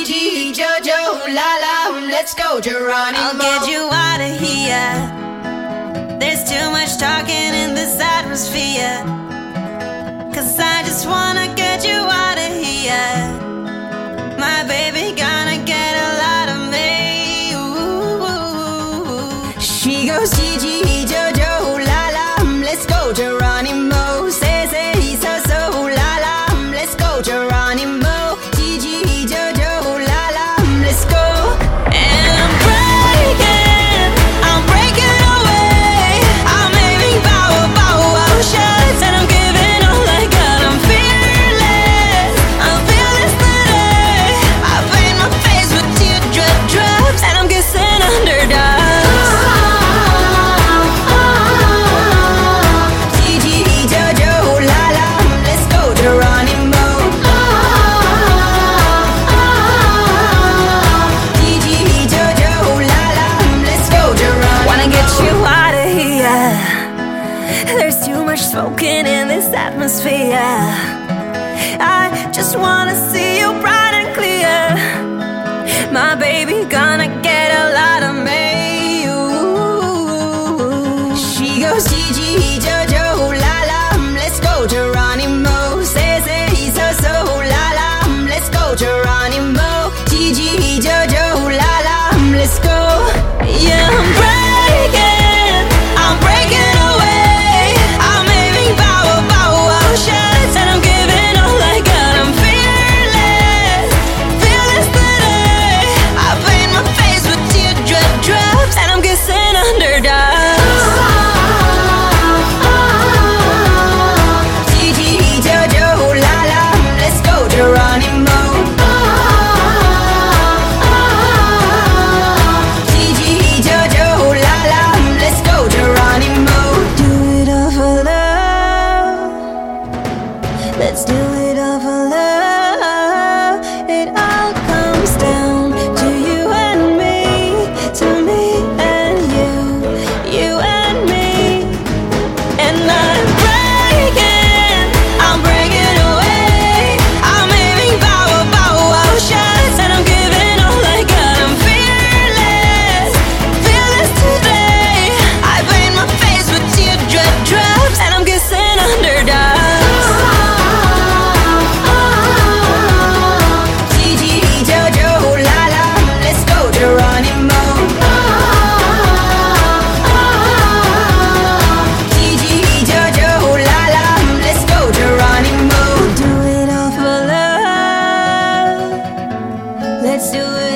Gigi, Jojo, Lala, let's go, Geronimo. I'll get you out of here. There's too much talking in this atmosphere. 'Cause I just wanna get you out of here. My baby gonna get a lot of me. Ooh. She goes Gigi, Jojo, Lala, let's go, Geronimo. Say, so, Lala, let's go, Geronimo. Gigi, Jojo, Lala, let's go. And I'm breaking away. I'm aiming bow shots, and I'm giving all I got. I'm fearless today. I paint my face with teardrop drops, and I'm kissing underdogs. Gigi, Jojo, Lala, let's go, Geronimo. Gigi, Jojo, Lala, let's go, Geronimo. Wanna get you out of here. There's too much smoking in this atmosphere. I just wanna see you bright and clear. My baby gonna get a lot of me. Ooh. She goes Gigi, Jojo, Lala, let's go, Geronimo. Say, so, Lala, let's go, Geronimo. Gigi, Jojo, Lala, let's go. Yeah, I'm breaking away. I'm aiming bow shots, and I'm giving all I got. I'm fearless today. I paint my face with teardrop drops, and I'm kissing underdogs. Gigi, Jojo, Lala, let's go, Geronimo. Gigi, Jojo, Lala, let's go, Geronimo. Do it all for love. Let's do it all for love. It all comes down to you and me, to me and you and me. And I'm breaking away. I'm aiming bow shots, and I'm giving all I got. I'm fearless today. I paint my face with teardrop drops, and I'm kissing underdogs. Gigi, Jojo, Lala, let's go, Geronimo. Gigi, Jojo, Lala, let's go, Geronimo. Do it all for love. Let's do it